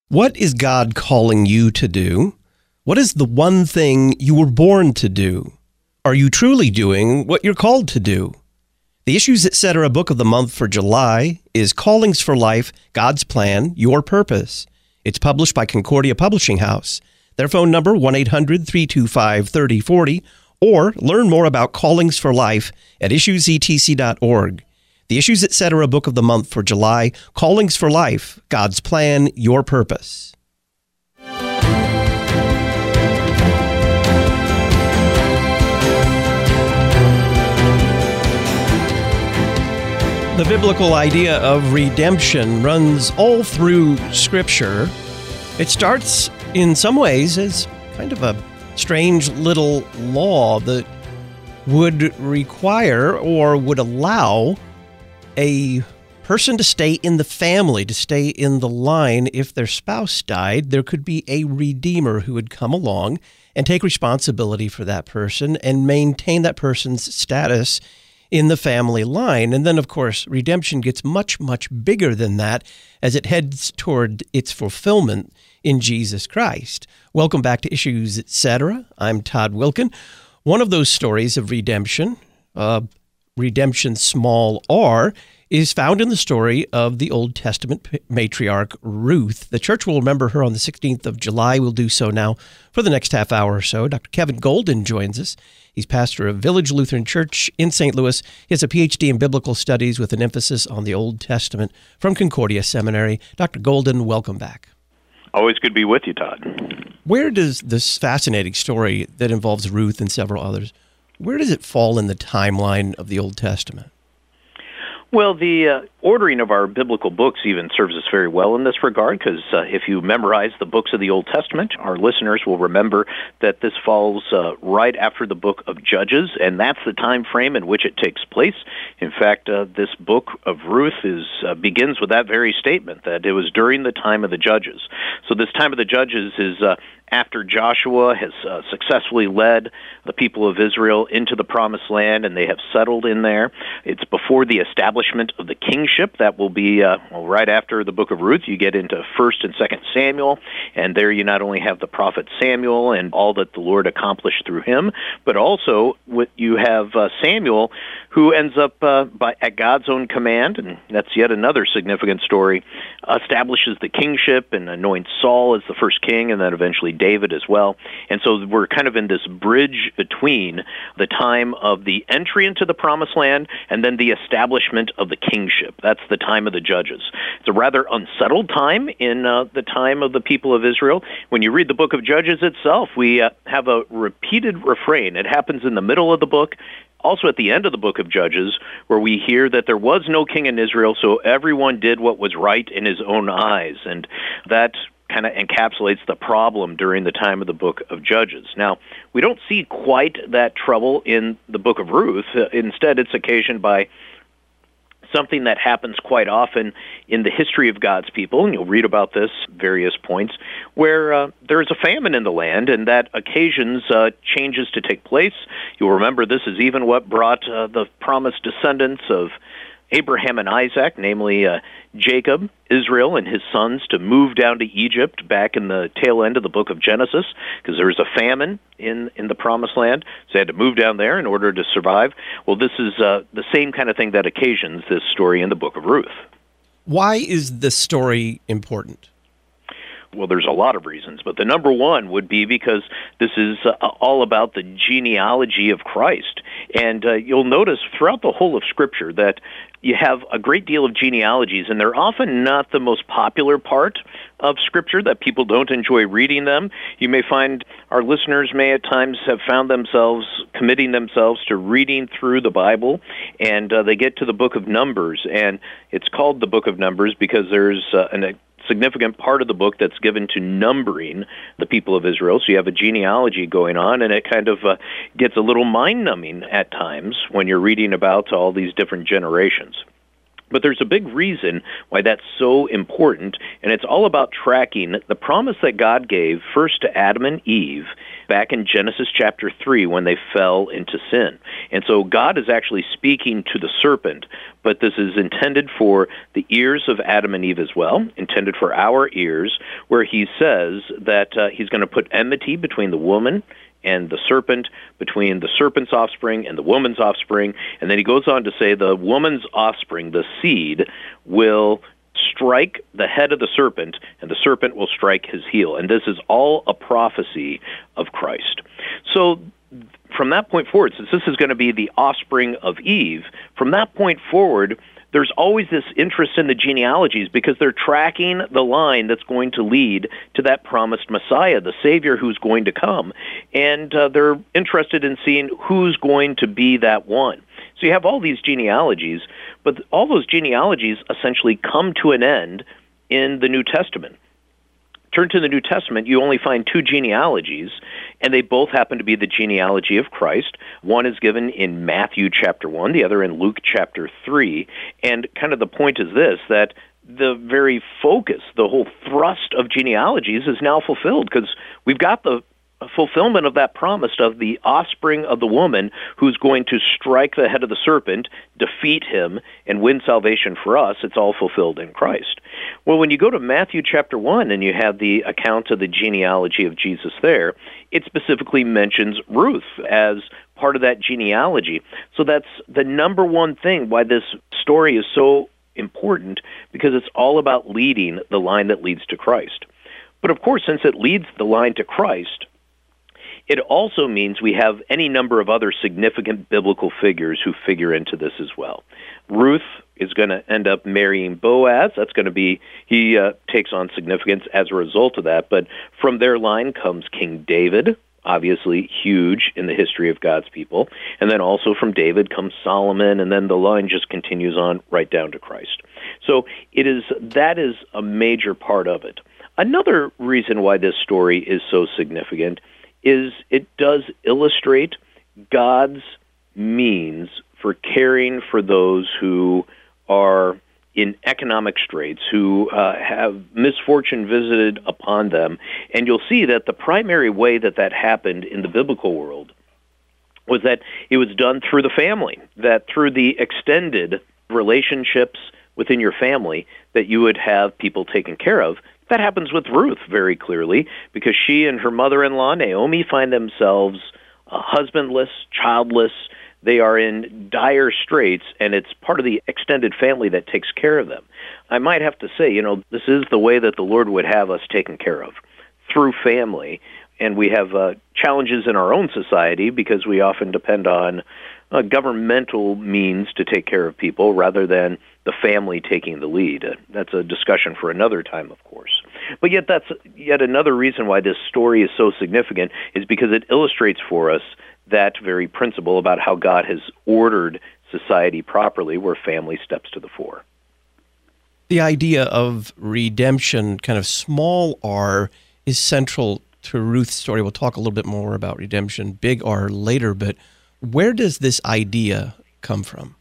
What is God calling you to do? What is the one thing you were born to do? Are you truly doing what you're called to do? The Issues Etc. book of the month for July is Callings for Life, God's Plan, Your Purpose. It's published by Concordia Publishing House. Their phone number, 1-800-325-3040, or learn more about Callings for Life at issuesetc.org. The Issues Etc. book of the month for July, Callings for Life, God's Plan, Your Purpose. The biblical idea of redemption runs all through Scripture. It starts in some ways as kind of a strange little law that would require or would allow a person to stay in the family, to stay in the line. If their spouse died, there could be a redeemer who would come along and take responsibility for that person and maintain that person's status in the family line. And then, of course, redemption gets much, much bigger than that as it heads toward its fulfillment in Jesus Christ. Welcome back to Issues Etc. I'm Todd Wilkin. One of those stories of redemption, redemption small r, is found in the story of the Old Testament matriarch Ruth. The church will remember her on the 16th of July. We'll do so now for the next half hour or so. Dr. Kevin Golden joins us. He's pastor of Village Lutheran Church in St. Louis. He has a PhD in biblical studies with an emphasis on the Old Testament from Concordia Seminary. Dr. Golden, welcome back. Always good to be with you, Todd. Where does this fascinating story that involves Ruth and several others, where does it fall in the timeline of the Old Testament? Well, the ordering of our biblical books even serves us very well in this regard, because if you memorize the books of the Old Testament, our listeners will remember that this falls right after the book of Judges, and that's the time frame in which it takes place. In fact, this book of Ruth begins with that very statement, that it was during the time of the Judges. So this time of the Judges is after Joshua has successfully led the people of Israel into the Promised Land, and they have settled in there. It's before the establishment of the kingship. That will be right after the book of Ruth. You get into 1st and 2nd Samuel, and there you not only have the prophet Samuel and all that the Lord accomplished through him, but also you have Samuel, who ends up at God's own command, and that's yet another significant story, establishes the kingship and anoints Saul as the first king, and then eventually David as well. And so we're kind of in this bridge between the time of the entry into the Promised Land and then the establishment of the kingship. That's the time of the Judges. It's a rather unsettled time in the time of the people of Israel. When you read the book of Judges itself, we have a repeated refrain. It happens in the middle of the book, also at the end of the book of Judges, where we hear that there was no king in Israel, so everyone did what was right in his own eyes. And that kind of encapsulates the problem during the time of the book of Judges. Now, we don't see quite that trouble in the book of Ruth. Instead, it's occasioned by something that happens quite often in the history of God's people, and you'll read about this various points, where there is a famine in the land, and that occasions changes to take place. You'll remember this is even what brought the promised descendants of Abraham and Isaac, namely Jacob, Israel, and his sons, to move down to Egypt back in the tail end of the book of Genesis, because there was a famine in the Promised Land, so they had to move down there in order to survive. Well, this is the same kind of thing that occasions this story in the book of Ruth. Why is this story important? Well, there's a lot of reasons, but the number one would be because this is all about the genealogy of Christ. And you'll notice throughout the whole of Scripture that you have a great deal of genealogies, and they're often not the most popular part of Scripture, that people don't enjoy reading them. You may find our listeners may at times have found themselves committing themselves to reading through the Bible, and they get to the book of Numbers, and it's called the book of Numbers because there's a significant part of the book that's given to numbering the people of Israel. So you have a genealogy going on, and it kind of gets a little mind-numbing at times when you're reading about all these different generations. But there's a big reason why that's so important, and it's all about tracking the promise that God gave first to Adam and Eve back in Genesis chapter 3 when they fell into sin. And so God is actually speaking to the serpent, but this is intended for the ears of Adam and Eve as well, intended for our ears, where he says that he's going to put enmity between the woman and the serpent, between the serpent's offspring and the woman's offspring. And then he goes on to say the woman's offspring, the seed, will strike the head of the serpent, and the serpent will strike his heel. And this is all a prophecy of Christ. So from that point forward, since this is going to be the offspring of Eve, from that point forward, there's always this interest in the genealogies because they're tracking the line that's going to lead to that promised Messiah, the Savior who's going to come. And they're interested in seeing who's going to be that one. So you have all these genealogies, but all those genealogies essentially come to an end in the New Testament. Turn to the New Testament, you only find two genealogies, and they both happen to be the genealogy of Christ. One is given in Matthew chapter 1, the other in Luke chapter 3. And kind of the point is this, that the very focus, the whole thrust of genealogies is now fulfilled because we've got the fulfillment of that promise of the offspring of the woman who's going to strike the head of the serpent, defeat him, and win salvation for us. It's all fulfilled in Christ. Well, when you go to Matthew chapter 1 and you have the account of the genealogy of Jesus there, it specifically mentions Ruth as part of that genealogy. So that's the number one thing why this story is so important, because it's all about leading the line that leads to Christ. But of course, since it leads the line to Christ, it also means we have any number of other significant biblical figures who figure into this as well. Ruth is going to end up marrying Boaz. That's going to be, he takes on significance as a result of that. But from their line comes King David, obviously huge in the history of God's people. And then also from David comes Solomon, and then the line just continues on right down to Christ. So that is a major part of it. Another reason why this story is so significant is it does illustrate God's means for caring for those who are in economic straits, who have misfortune visited upon them. And you'll see that the primary way that that happened in the biblical world was that it was done through the family, that through the extended relationships within your family that you would have people taken care of. That happens with Ruth very clearly, because she and her mother-in-law, Naomi, find themselves husbandless, childless. They are in dire straits, and it's part of the extended family that takes care of them. I might have to say, this is the way that the Lord would have us taken care of, through family. And we have challenges in our own society because we often depend on governmental means to take care of people rather than the family taking the lead. That's a discussion for another time, of course. But yet that's yet another reason why this story is so significant, is because it illustrates for us that very principle about how God has ordered society properly, where family steps to the fore. The idea of redemption, kind of small r, is central to Ruth's story. We'll talk a little bit more about redemption, big R, later, but where does this idea come from?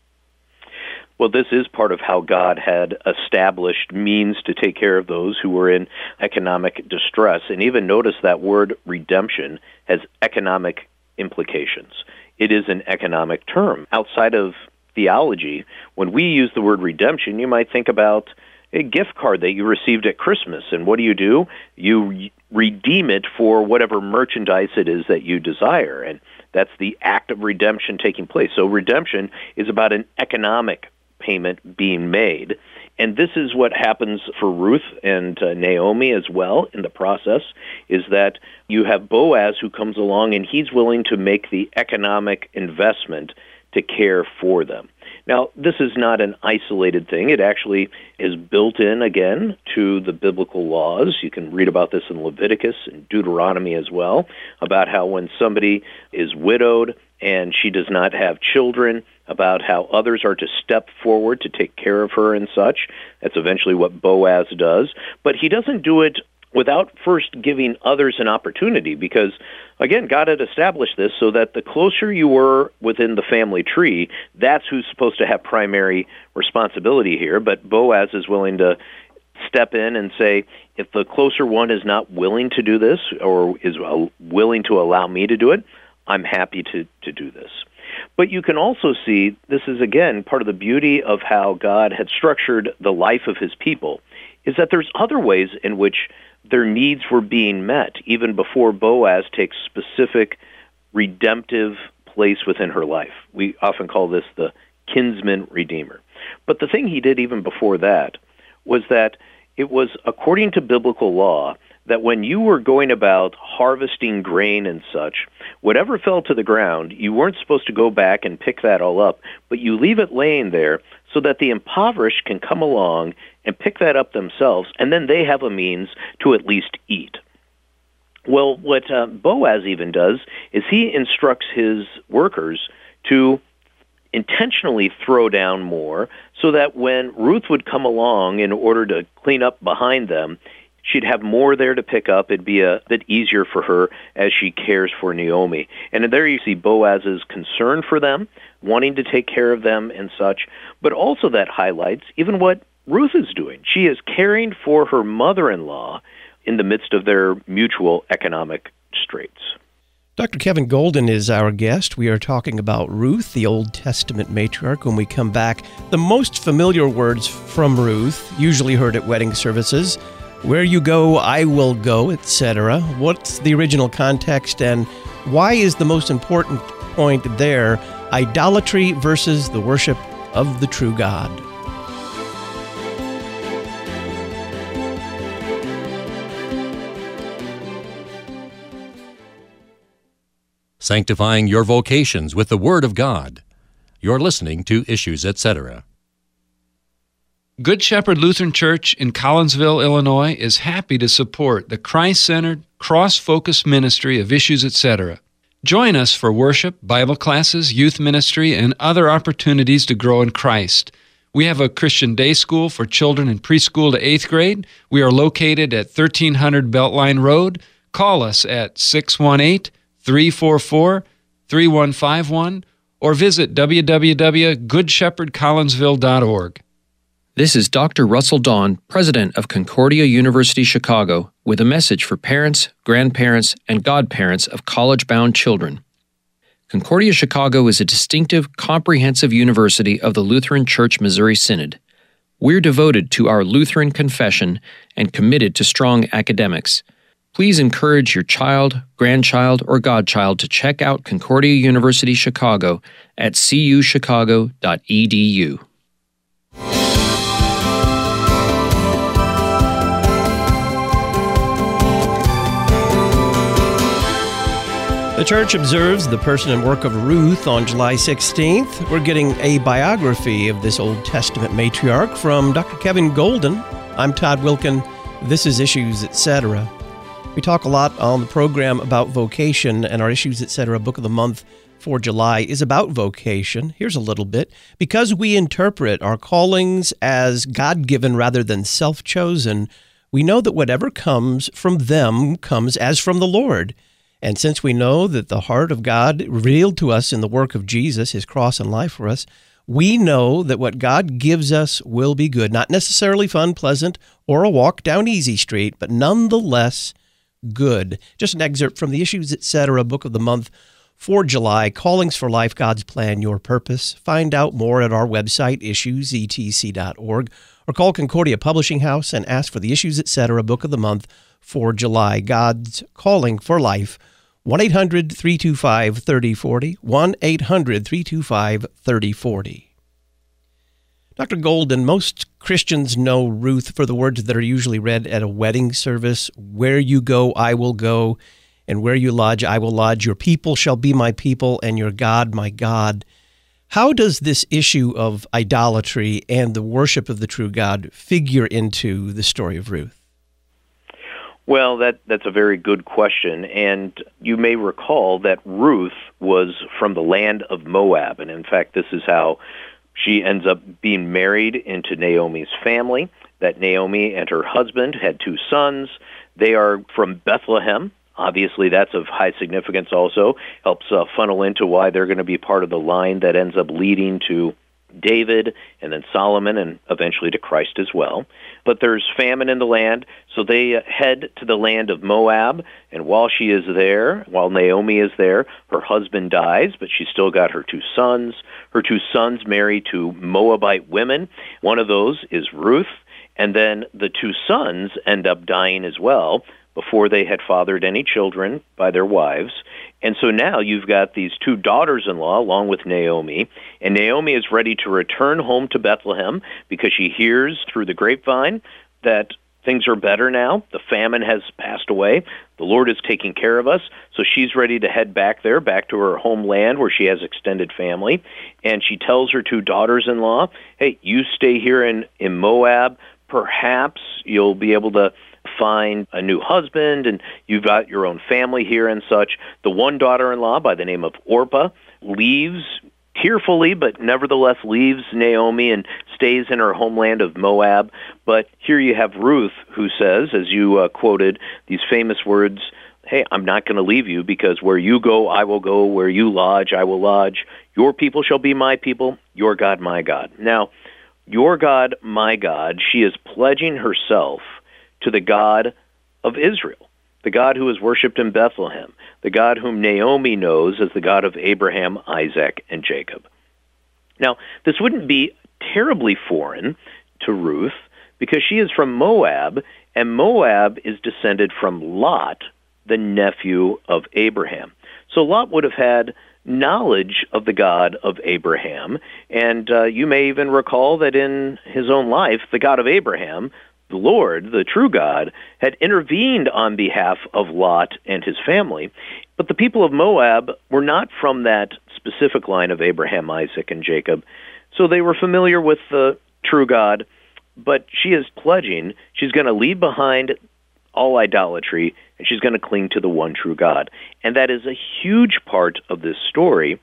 Well, this is part of how God had established means to take care of those who were in economic distress. And even notice that word redemption has economic implications. It is an economic term. Outside of theology, when we use the word redemption, you might think about a gift card that you received at Christmas. And what do? You redeem it for whatever merchandise it is that you desire. And that's the act of redemption taking place. So redemption is about an economic payment being made. And this is what happens for Ruth and Naomi as well in the process, is that you have Boaz who comes along and he's willing to make the economic investment to care for them. Now, this is not an isolated thing. It actually is built in, again, to the biblical laws. You can read about this in Leviticus and Deuteronomy as well, about how when somebody is widowed and she does not have children, about how others are to step forward to take care of her and such. That's eventually what Boaz does. But he doesn't do it without first giving others an opportunity, because, again, God had established this so that the closer you were within the family tree, that's who's supposed to have primary responsibility here. But Boaz is willing to step in and say, if the closer one is not willing to do this or is willing to allow me to do it, I'm happy to do this. But you can also see, this is again part of the beauty of how God had structured the life of his people, is that there's other ways in which their needs were being met, even before Boaz takes specific redemptive place within her life. We often call this the kinsman redeemer. But the thing he did even before that was that it was according to biblical law that when you were going about harvesting grain and such, whatever fell to the ground, you weren't supposed to go back and pick that all up, but you leave it laying there so that the impoverished can come along and pick that up themselves, and then they have a means to at least eat. Well, what Boaz even does is he instructs his workers to intentionally throw down more so that when Ruth would come along in order to clean up behind them, she'd have more there to pick up. It'd be a bit easier for her as she cares for Naomi. And there you see Boaz's concern for them, wanting to take care of them and such, but also that highlights even what Ruth is doing. She is caring for her mother-in-law in the midst of their mutual economic straits. Dr. Kevin Golden is our guest. We are talking about Ruth, the Old Testament matriarch. When we come back, the most familiar words from Ruth, usually heard at wedding services, where you go, I will go, etc. What's the original context, and why is the most important point there idolatry versus the worship of the true God? Sanctifying your vocations with the Word of God. You're listening to Issues, Etc. Good Shepherd Lutheran Church in Collinsville, Illinois is happy to support the Christ-centered, cross-focused ministry of Issues, Etc. Join us for worship, Bible classes, youth ministry, and other opportunities to grow in Christ. We have a Christian day school for children in preschool to 8th grade. We are located at 1300 Beltline Road. Call us at 618-344-3151 or visit www.goodshepherdcollinsville.org. This is Dr. Russell Dawn, President of Concordia University Chicago, with a message for parents, grandparents, and godparents of college-bound children. Concordia Chicago is a distinctive, comprehensive university of the Lutheran Church Missouri Synod. We're devoted to our Lutheran confession and committed to strong academics. Please encourage your child, grandchild, or godchild to check out Concordia University Chicago at cuchicago.edu. The church observes the person and work of Ruth on July 16th. We're getting a biography of this Old Testament matriarch from Dr. Kevin Golden. I'm Todd Wilkin. This is Issues, Etc. We talk a lot on the program about vocation, and our Issues, Etc. book of the month for July is about vocation. Here's a little bit. Because we interpret our callings as God-given rather than self-chosen, we know that whatever comes from them comes as from the Lord. And since we know that the heart of God revealed to us in the work of Jesus, his cross and life for us, we know that what God gives us will be good. Not necessarily fun, pleasant, or a walk down easy street, but nonetheless good. Just an excerpt from the Issues, Etc. book of the month for July, Callings for Life, God's Plan, Your Purpose. Find out more at our website, issuesetc.org, or call Concordia Publishing House and ask for the Issues, Etc. book of the month for July, God's Calling for Life. 1-800-325-3040, 1-800-325-3040. Dr. Golden, most Christians know Ruth for the words that are usually read at a wedding service, where you go, I will go, and where you lodge, I will lodge. Your people shall be my people, and your God, my God. How does this issue of idolatry and the worship of the true God figure into the story of Ruth? Well, that's a very good question, and you may recall that Ruth was from the land of Moab, and in fact, this is how she ends up being married into Naomi's family, that Naomi and her husband had 2 sons. They are from Bethlehem. Obviously, that's of high significance also, helps funnel into why they're going to be part of the line that ends up leading to David, and then Solomon, and eventually to Christ as well. But there's famine in the land, so they head to the land of Moab, and while she is there, while Naomi is there, her husband dies, but she's still got her two sons. Her two sons marry to Moabite women. One of those is Ruth, and then the two sons end up dying as well before they had fathered any children by their wives. And so now you've got these two daughters-in-law along with Naomi, and Naomi is ready to return home to Bethlehem because she hears through the grapevine that things are better now. The famine has passed away. The Lord is taking care of us. So she's ready to head back there, back to her homeland where she has extended family. And she tells her two daughters-in-law, hey, you stay here in Moab. Perhaps you'll be able to find a new husband, and you've got your own family here and such. The one daughter-in-law by the name of Orpah leaves tearfully, but nevertheless leaves Naomi and stays in her homeland of Moab. But here you have Ruth, who says, as you quoted, these famous words, hey, I'm not going to leave you, because where you go, I will go. Where you lodge, I will lodge. Your people shall be my people, your God, my God. Now, your God, my God, she is pledging herself to the God of Israel, the God who is worshipped in Bethlehem, the God whom Naomi knows as the God of Abraham, Isaac, and Jacob. Now, this wouldn't be terribly foreign to Ruth because she is from Moab, and Moab is descended from Lot, the nephew of Abraham. So Lot would have had knowledge of the God of Abraham, and you may even recall that in his own life, the God of Abraham, the Lord, the true God, had intervened on behalf of Lot and his family. But the people of Moab were not from that specific line of Abraham, Isaac, and Jacob, so they were familiar with the true God, but she is pledging she's going to leave behind all idolatry, and she's going to cling to the one true God. And that is a huge part of this story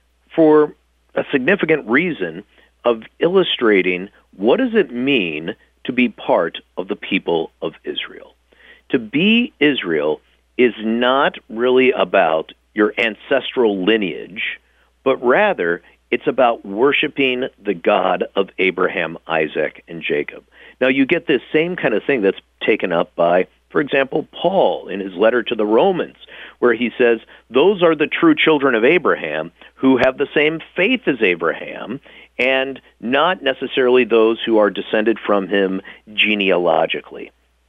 for a significant reason of illustrating what does it mean to be part of the people of Israel. To be Israel is not really about your ancestral lineage, but rather it's about worshiping the God of Abraham, Isaac, and Jacob. Now, you get this same kind of thing that's taken up by, for example, Paul in his letter to the Romans, where he says, those are the true children of Abraham who have the same faith as Abraham, and not necessarily those who are descended from him genealogically.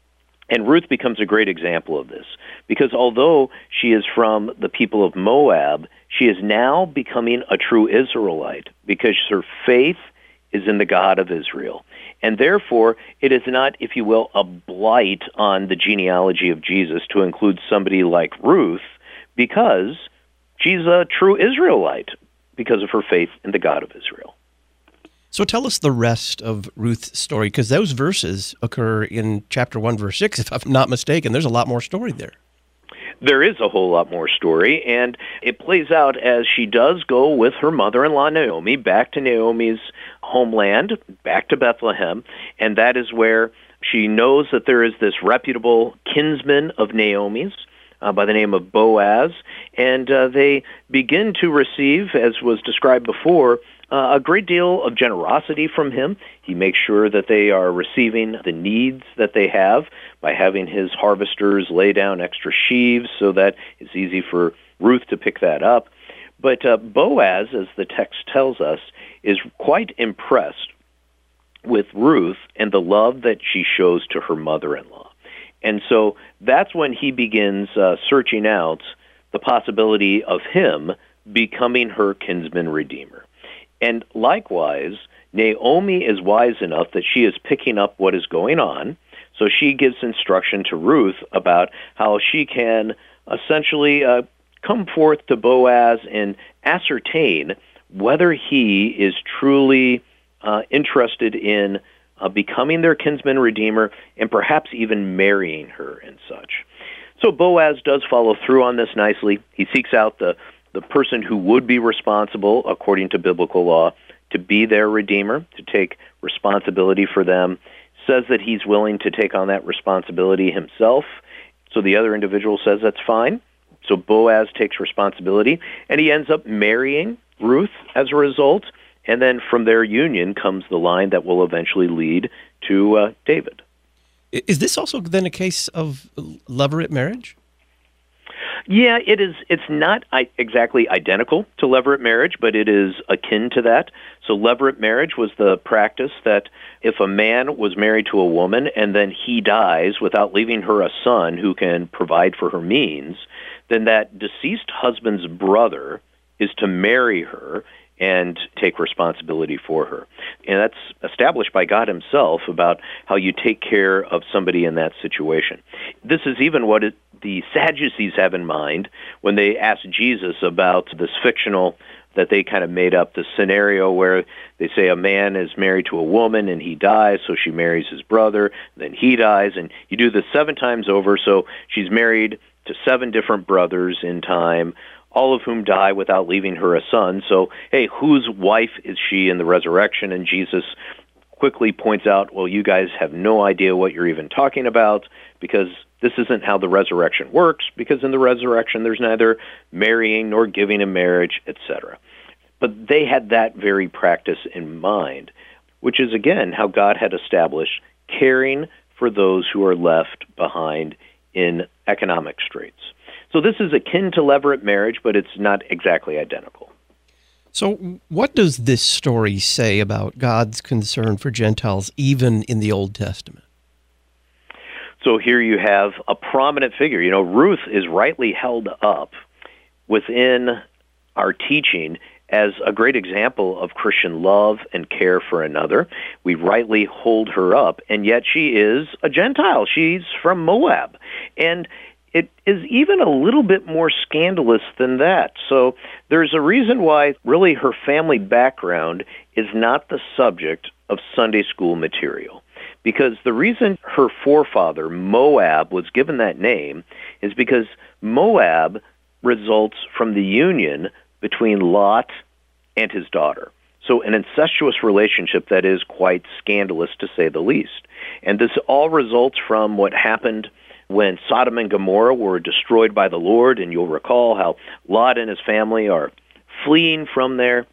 And Ruth becomes a great example of this, because although she is from the people of Moab, she is now becoming a true Israelite, because her faith is in the God of Israel. And therefore, it is not, if you will, a blight on the genealogy of Jesus to include somebody like Ruth, because she's a true Israelite because of her faith in the God of Israel. So tell us the rest of Ruth's story, because those verses occur in chapter 1, verse 6, if I'm not mistaken. There's a lot more story there. There is a whole lot more story, and it plays out as she does go with her mother-in-law Naomi back to Naomi's homeland, back to Bethlehem, and that is where she knows that there is this reputable kinsman of Naomi's by the name of Boaz, and they begin to receive, as was described before, a great deal of generosity from him. He makes sure that they are receiving the needs that they have by having his harvesters lay down extra sheaves so that it's easy for Ruth to pick that up. But Boaz, as the text tells us, is quite impressed with Ruth and the love that she shows to her mother-in-law. And so that's when he begins searching out the possibility of him becoming her kinsman redeemer. And likewise, Naomi is wise enough that she is picking up what is going on, so she gives instruction to Ruth about how she can essentially come forth to Boaz and ascertain whether he is truly interested in becoming their kinsman redeemer and perhaps even marrying her and such. So Boaz does follow through on this nicely. He seeks out the person who would be responsible, according to biblical law, to be their redeemer, to take responsibility for them, says that he's willing to take on that responsibility himself. So the other individual says that's fine. So Boaz takes responsibility, and he ends up marrying Ruth as a result. And then from their union comes the line that will eventually lead to David. Is this also then a case of levirate marriage? Yeah, it is. It's not exactly identical to levirate marriage, but it is akin to that. So levirate marriage was the practice that if a man was married to a woman and then he dies without leaving her a son who can provide for her means, then that deceased husband's brother is to marry her and take responsibility for her. And that's established by God himself about how you take care of somebody in that situation. This is even what the Sadducees have in mind when they ask Jesus about this fictional that they kind of made up, the scenario where they say a man is married to a woman and he dies, so she marries his brother, then he dies, and you do this 7 times over, so she's married to 7 different brothers in time, all of whom die without leaving her a son. So, hey, whose wife is she in the resurrection? And Jesus quickly points out, well, you guys have no idea what you're even talking about, because this isn't how the resurrection works, because in the resurrection there's neither marrying nor giving in marriage, etc. But they had that very practice in mind, which is, again, how God had established caring for those who are left behind in economic straits. So this is akin to levirate marriage, but it's not exactly identical. So what does this story say about God's concern for Gentiles even in the Old Testament? So here you have a prominent figure. You know, Ruth is rightly held up within our teaching as a great example of Christian love and care for another. We rightly hold her up, and yet she is a Gentile. She's from Moab. And it is even a little bit more scandalous than that. So there's a reason why really her family background is not the subject of Sunday school material. Because the reason her forefather, Moab, was given that name is because Moab results from the union between Lot and his daughter. So an incestuous relationship that is quite scandalous, to say the least. And this all results from what happened when Sodom and Gomorrah were destroyed by the Lord, and you'll recall how Lot and his family are fleeing from there.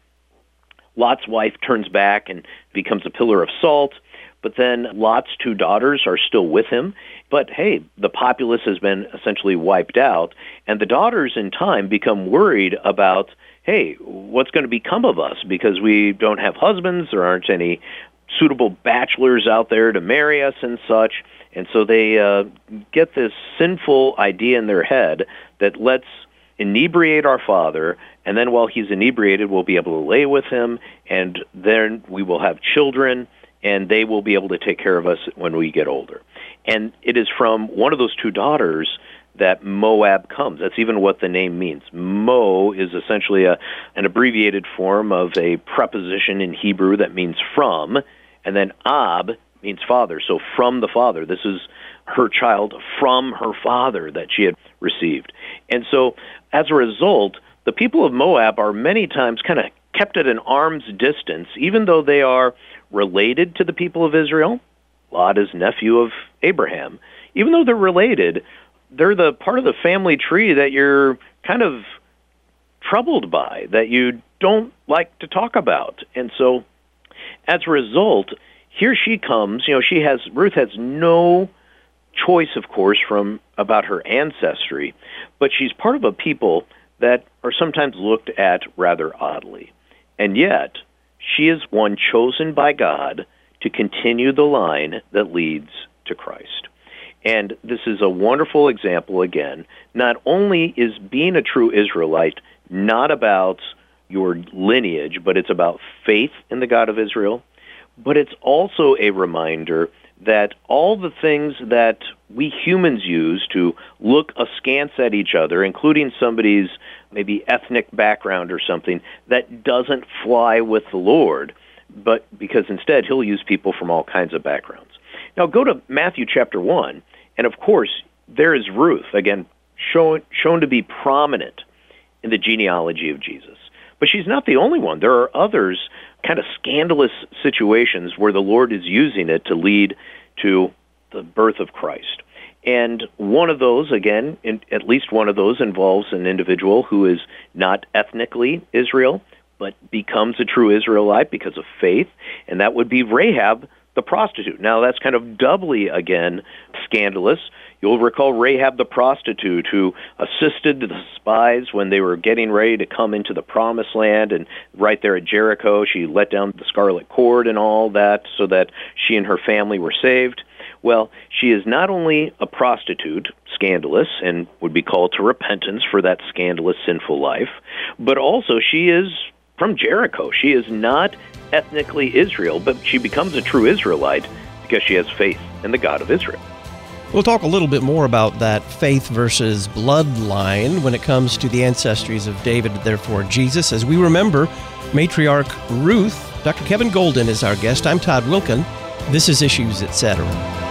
Lot's wife turns back and becomes a pillar of salt, but then Lot's 2 daughters are still with him. But hey, the populace has been essentially wiped out, and the daughters in time become worried about, hey, what's going to become of us because we don't have husbands, there aren't any suitable bachelors out there to marry us and such. And so they get this sinful idea in their head that let's inebriate our father, and then while he's inebriated, we'll be able to lay with him, and then we will have children, and they will be able to take care of us when we get older. And it is from one of those 2 daughters that Moab comes. That's even what the name means. Mo is essentially an abbreviated form of a preposition in Hebrew that means from, and then Ab means father. So from the father. This is her child from her father that she had received. And so as a result, the people of Moab are many times kind of kept at an arm's distance, even though they are related to the people of Israel. Lot is nephew of Abraham. Even though they're related, they're the part of the family tree that you're kind of troubled by, that you don't like to talk about. And so as a result, here she comes. You know, Ruth has no choice, of course, about her ancestry, but she's part of a people that are sometimes looked at rather oddly. And yet, she is one chosen by God to continue the line that leads to Christ. And this is a wonderful example, again. Not only is being a true Israelite not about your lineage, but it's about faith in the God of Israel, but it's also a reminder that all the things that we humans use to look askance at each other, including somebody's maybe ethnic background or something, that doesn't fly with the Lord, but because instead he'll use people from all kinds of backgrounds. Now go to Matthew chapter 1, and of course there is Ruth, again, shown to be prominent in the genealogy of Jesus. But she's not the only one. There are others, kind of scandalous situations where the Lord is using it to lead to the birth of Christ. And one of those, at least one of those involves an individual who is not ethnically Israel, but becomes a true Israelite because of faith, and that would be Rahab the prostitute. Now, that's kind of doubly, again, scandalous. You'll recall Rahab the prostitute who assisted the spies when they were getting ready to come into the Promised Land, and right there at Jericho, she let down the scarlet cord and all that so that she and her family were saved. Well, she is not only a prostitute, scandalous, and would be called to repentance for that scandalous, sinful life, but also she is from Jericho. She is not ethnically Israel, but she becomes a true Israelite because she has faith in the God of Israel. We'll talk a little bit more about that faith versus bloodline when it comes to the ancestries of David, therefore Jesus. As we remember matriarch Ruth, Dr. Kevin Golden is our guest. I'm Todd Wilken. This is Issues, Etc.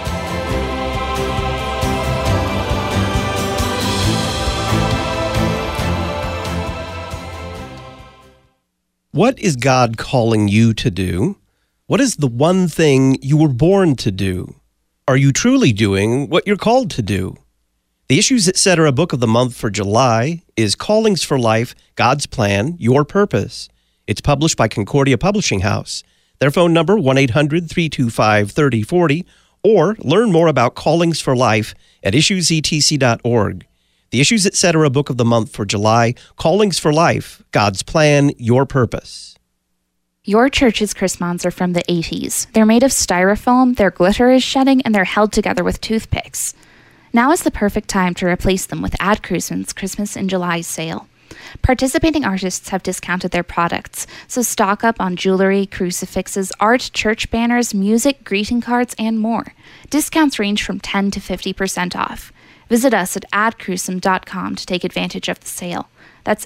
What is God calling you to do? What is the one thing you were born to do? Are you truly doing what you're called to do? The Issues, Etc. book of the month for July is Callings for Life, God's Plan, Your Purpose. It's published by Concordia Publishing House. Their phone number, 1-800-325-3040, or learn more about Callings for Life at issuesetc.org. The Issues, Etc. book of the month for July, Callings for Life, God's Plan, Your Purpose. Your church's chrismons are from the 80s. They're made of styrofoam, their glitter is shedding, and they're held together with toothpicks. Now is the perfect time to replace them with Ad Chrisman's Christmas in July sale. Participating artists have discounted their products, so stock up on jewelry, crucifixes, art, church banners, music, greeting cards, and more. Discounts range from 10 to 50% off. Visit us at adcrucem.com to take advantage of the sale. That's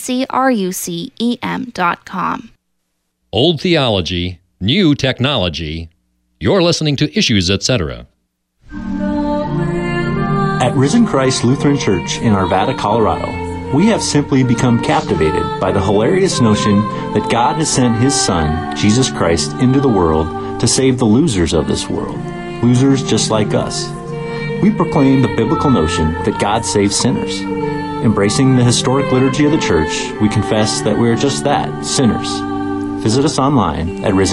adcrucem.com. Old theology, new technology. You're listening to Issues, Etc. At Risen Christ Lutheran Church in Arvada, Colorado, we have simply become captivated by the hilarious notion that God has sent His Son, Jesus Christ, into the world to save the losers of this world, losers just like us. We proclaim the biblical notion that God saves sinners. Embracing the historic liturgy of the church, we confess that we are just that, sinners. Visit us online at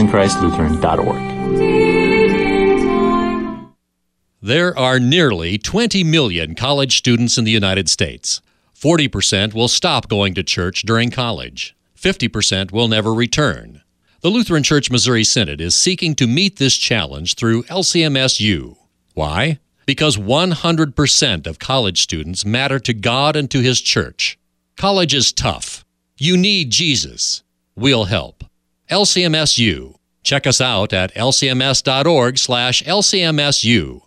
risenchristlutheran.org. There are nearly 20 million college students in the United States. 40% will stop going to church during college. 50% will never return. The Lutheran Church Missouri Synod is seeking to meet this challenge through LCMSU. Why? Because 100% of college students matter to God and to His church. College is tough. You need Jesus. We'll help. LCMSU. Check us out at lcms.org/LCMSU.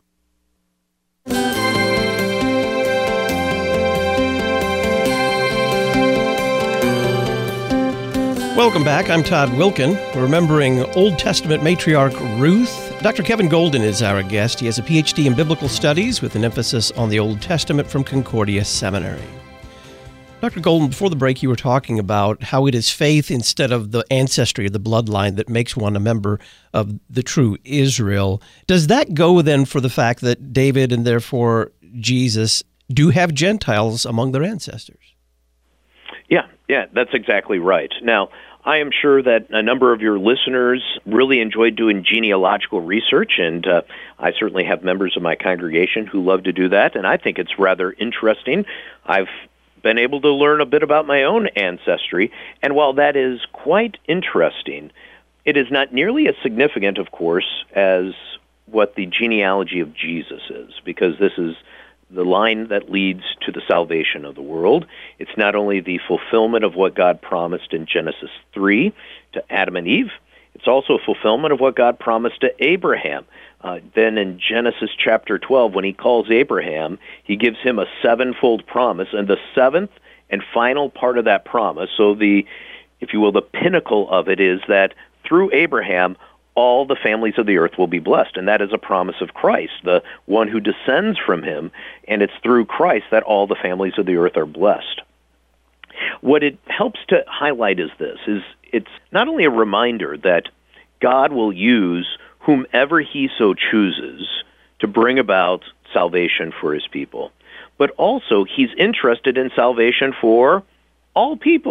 Welcome back. I'm Todd Wilken. We're remembering Old Testament matriarch Ruth. Dr. Kevin Golden is our guest. He has a PhD in Biblical Studies with an emphasis on the Old Testament from Concordia Seminary. Dr. Golden, before the break, you were talking about how it is faith instead of the ancestry or the bloodline that makes one a member of the true Israel. Does that go then for the fact that David and therefore Jesus do have Gentiles among their ancestors? Yeah, that's exactly right. Now, I am sure that a number of your listeners really enjoyed doing genealogical research, and I certainly have members of my congregation who love to do that, and I think it's rather interesting. I've been able to learn a bit about my own ancestry, and while that is quite interesting, it is not nearly as significant, of course, as what the genealogy of Jesus is, because this is the line that leads to the salvation of the world. It's not only the fulfillment of what God promised in Genesis 3 to Adam and Eve, it's also a fulfillment of what God promised to Abraham. Then in Genesis chapter 12, when He calls Abraham, He gives him a sevenfold promise, and the seventh and final part of that promise, so the, if you will, the pinnacle of it is that through Abraham, all the families of the earth will be blessed, and that is a promise of Christ, the one who descends from Him, and it's through Christ that all the families of the earth are blessed. What it helps to highlight is this, is it's not only a reminder that God will use whomever He so chooses to bring about salvation for His people, but also He's interested in salvation for all people.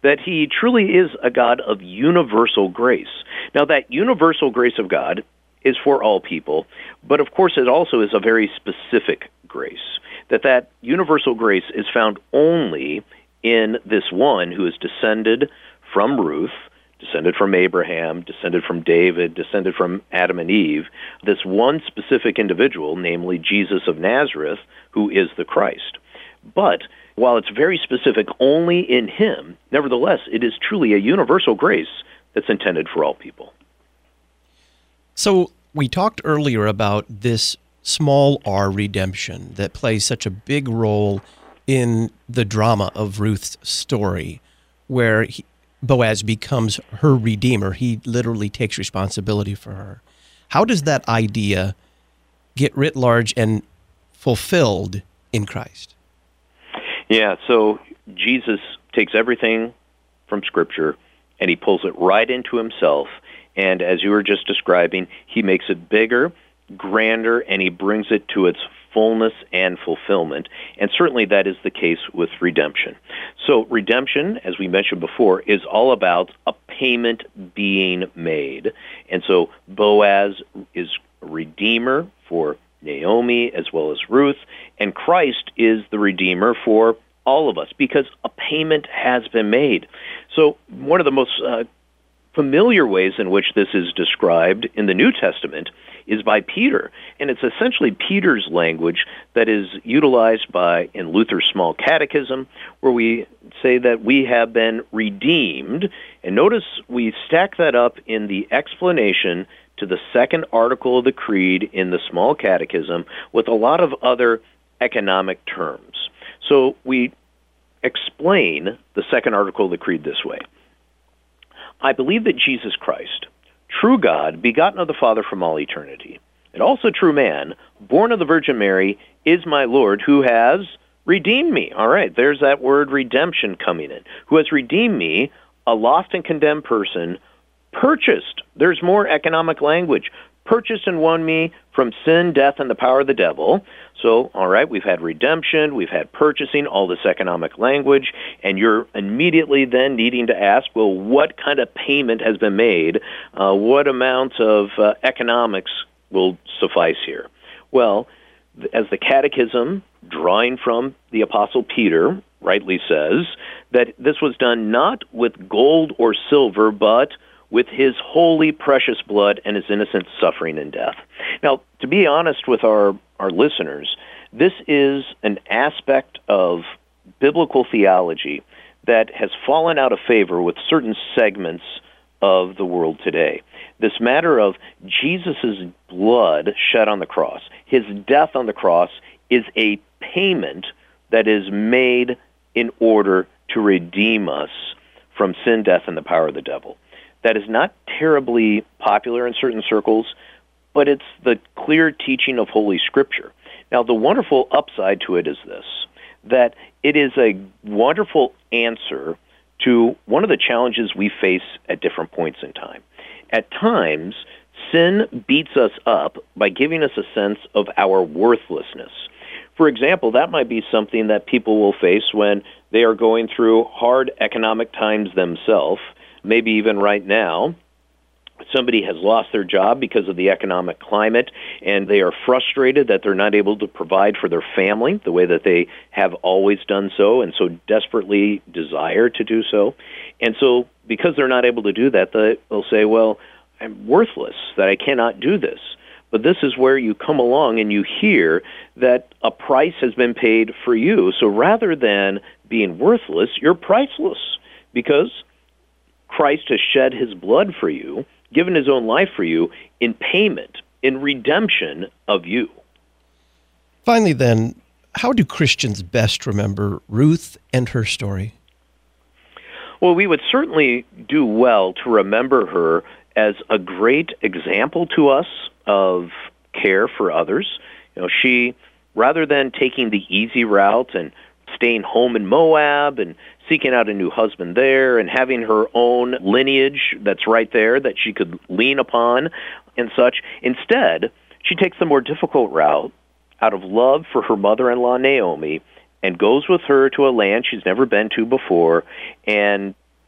that he truly is a God of universal grace. Now, that universal grace of God is for all people, but of course it also is a very specific grace, that universal grace is found only in this one who is descended from Ruth, descended from Abraham, descended from David, descended from Adam and Eve, this one specific individual, namely Jesus of Nazareth, who is the Christ. But while it's very specific only in him, nevertheless, it is truly a universal grace that's intended for all people. So we talked earlier about this small r redemption that plays such a big role in the drama of Ruth's story, where Boaz becomes her redeemer. He literally takes responsibility for her. How does that idea get writ large and fulfilled in Christ? Yeah, so Jesus takes everything from Scripture and he pulls it right into himself. And as you were just describing, he makes it bigger, grander, and he brings it to its fullness and fulfillment. And certainly that is the case with redemption. So redemption, as we mentioned before, is all about a payment being made. And so Boaz is a redeemer for Naomi as well as Ruth, and Christ is the redeemer for all of us because a payment has been made. So one of the most familiar ways in which this is described in the New Testament is by Peter. And it's essentially Peter's language that is utilized in Luther's Small Catechism, where we say that we have been redeemed. And notice we stack that up in the explanation to the second article of the Creed in the Small Catechism with a lot of other economic terms. So we explain the second article of the Creed this way. I believe that Jesus Christ, true God, begotten of the Father from all eternity, and also true man, born of the Virgin Mary, is my Lord, who has redeemed me. All right, there's that word redemption coming in. Who has redeemed me, a lost and condemned person, purchased. There's more economic language. Purchased and won me from sin, death, and the power of the devil. So, all right, we've had redemption, we've had purchasing, all this economic language, and you're immediately then needing to ask, well, what kind of payment has been made? What amount of economics will suffice here? Well, as the Catechism, drawing from the Apostle Peter, rightly says, that this was done not with gold or silver, but with his holy, precious blood and his innocent suffering and death. Now, to be honest with our listeners, this is an aspect of biblical theology that has fallen out of favor with certain segments of the world today. This matter of Jesus' blood shed on the cross, his death on the cross, is a payment that is made in order to redeem us from sin, death, and the power of the devil. That is not terribly popular in certain circles, but it's the clear teaching of Holy Scripture. Now, the wonderful upside to it is this, that it is a wonderful answer to one of the challenges we face at different points in time. At times, sin beats us up by giving us a sense of our worthlessness. For example, that might be something that people will face when they are going through hard economic times themselves. Maybe even right now, somebody has lost their job because of the economic climate, and they are frustrated that they're not able to provide for their family the way that they have always done so, and so desperately desire to do so. And so because they're not able to do that, they'll say, well, I'm worthless, that I cannot do this. But this is where you come along and you hear that a price has been paid for you. So rather than being worthless, you're priceless, because Christ has shed his blood for you, given his own life for you, in payment, in redemption of you. Finally, then, how do Christians best remember Ruth and her story? Well, we would certainly do well to remember her as a great example to us of care for others. You know, she, rather than taking the easy route and staying home in Moab and seeking out a new husband there and having her own lineage that's right there that she could lean upon and such. Instead, she takes the more difficult route out of love for her mother-in-law, Naomi, and goes with her to a land she's never been to before and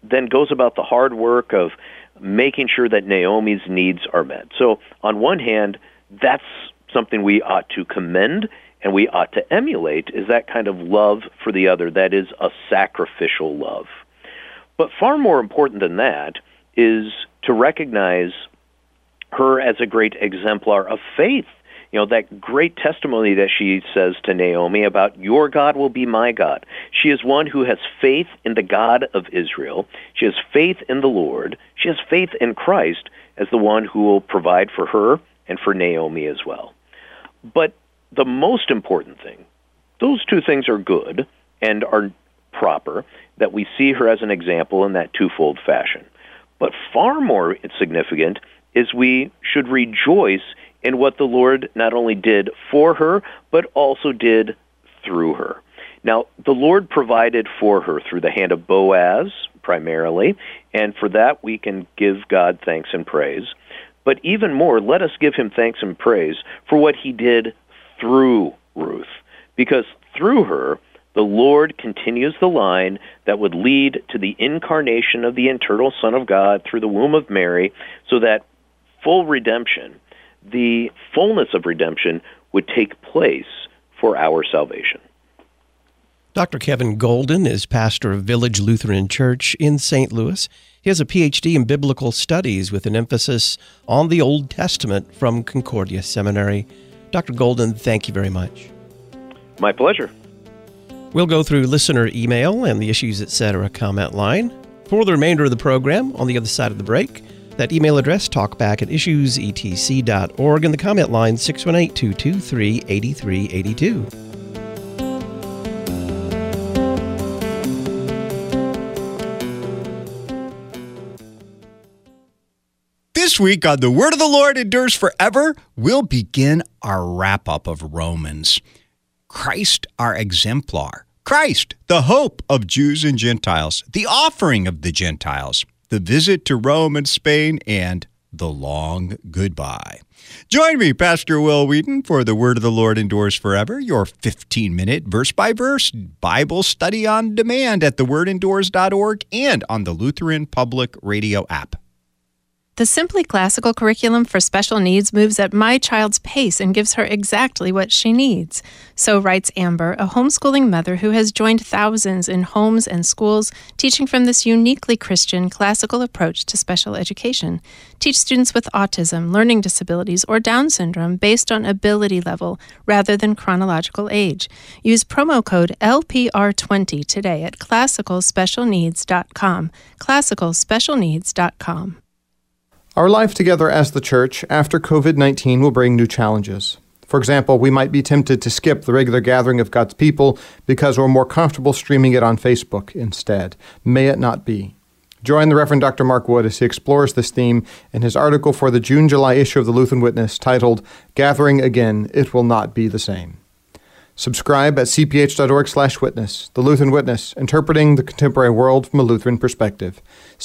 then goes about the hard work of making sure that Naomi's needs are met. So on one hand, that's something we ought to commend and we ought to emulate, is that kind of love for the other. That is a sacrificial love. But far more important than that is to recognize her as a great exemplar of faith. You know, that great testimony that she says to Naomi about, your God will be my God. She is one who has faith in the God of Israel. She has faith in the Lord. She has faith in Christ as the one who will provide for her and for Naomi as well. But the most important thing, those two things are good and are proper, that we see her as an example in that twofold fashion. But far more significant is we should rejoice in what the Lord not only did for her, but also did through her. Now, the Lord provided for her through the hand of Boaz, primarily, and for that we can give God thanks and praise. But even more, let us give him thanks and praise for what he did through Ruth, because through her, the Lord continues the line that would lead to the incarnation of the eternal Son of God through the womb of Mary, so that full redemption, the fullness of redemption, would take place for our salvation. Dr. Kevin Golden is pastor of Village Lutheran Church in St. Louis. He has a Ph.D. in Biblical Studies with an emphasis on the Old Testament from Concordia Seminary. Dr. Golden, thank you very much. My pleasure. We'll go through listener email and the Issues Etc. comment line for the remainder of the program on the other side of the break. That email address, talkback@issuesetc.org, and the comment line, 618-223-8382. This week on The Word of the Lord Endures Forever, we'll begin our wrap-up of Romans. Christ, our exemplar. Christ, the hope of Jews and Gentiles, the offering of the Gentiles, the visit to Rome and Spain, and the long goodbye. Join me, Pastor Will Wheaton, for The Word of the Lord Endures Forever, your 15-minute verse-by-verse Bible study on demand at thewordendures.org and on the Lutheran Public Radio app. The Simply Classical curriculum for special needs moves at my child's pace and gives her exactly what she needs. So writes Amber, a homeschooling mother who has joined thousands in homes and schools teaching from this uniquely Christian classical approach to special education. Teach students with autism, learning disabilities, or Down syndrome based on ability level rather than chronological age. Use promo code LPR20 today at classicalspecialneeds.com. classicalspecialneeds.com. Our life together as the church after COVID-19 will bring new challenges. For example, we might be tempted to skip the regular gathering of God's people because we're more comfortable streaming it on Facebook instead. May it not be. Join the Reverend Dr. Mark Wood as he explores this theme in his article for the June-July issue of the Lutheran Witness titled, Gathering Again, It Will Not Be the Same. Subscribe at cph.org/witness. The Lutheran Witness, interpreting the contemporary world from a Lutheran perspective.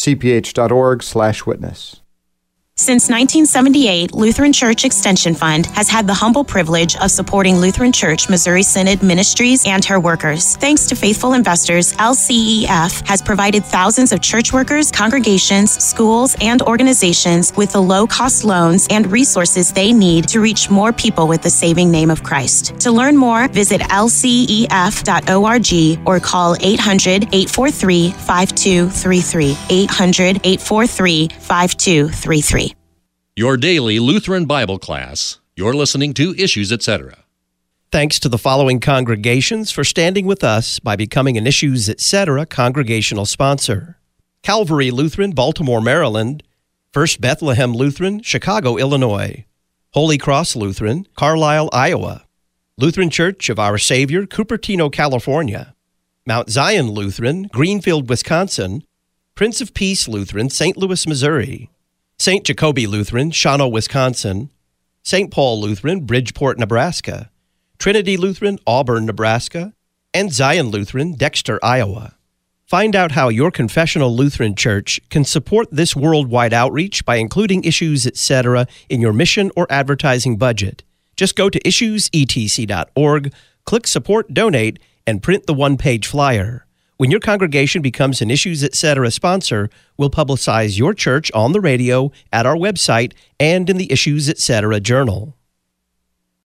cph.org/witness. Since 1978, Lutheran Church Extension Fund has had the humble privilege of supporting Lutheran Church Missouri Synod ministries and her workers. Thanks to faithful investors, LCEF has provided thousands of church workers, congregations, schools, and organizations with the low-cost loans and resources they need to reach more people with the saving name of Christ. To learn more, visit lcef.org or call 800-843-5233. 800-843-5233. Your daily Lutheran Bible class. You're listening to Issues Etc. Thanks to the following congregations for standing with us by becoming an Issues Etc. congregational sponsor: Calvary Lutheran, Baltimore, Maryland; First Bethlehem Lutheran, Chicago, Illinois; Holy Cross Lutheran, Carlisle, Iowa; Lutheran Church of Our Savior, Cupertino, California; Mount Zion Lutheran, Greenfield, Wisconsin; Prince of Peace Lutheran, St. Louis, Missouri; St. Jacobi Lutheran, Shawano, Wisconsin; St. Paul Lutheran, Bridgeport, Nebraska; Trinity Lutheran, Auburn, Nebraska; and Zion Lutheran, Dexter, Iowa. Find out how your confessional Lutheran church can support this worldwide outreach by including Issues Etc. in your mission or advertising budget. Just go to issuesetc.org, click Support Donate, and print the one-page flyer. When your congregation becomes an Issues Etc. sponsor, we'll publicize your church on the radio, at our website, and in the Issues Etc. Journal.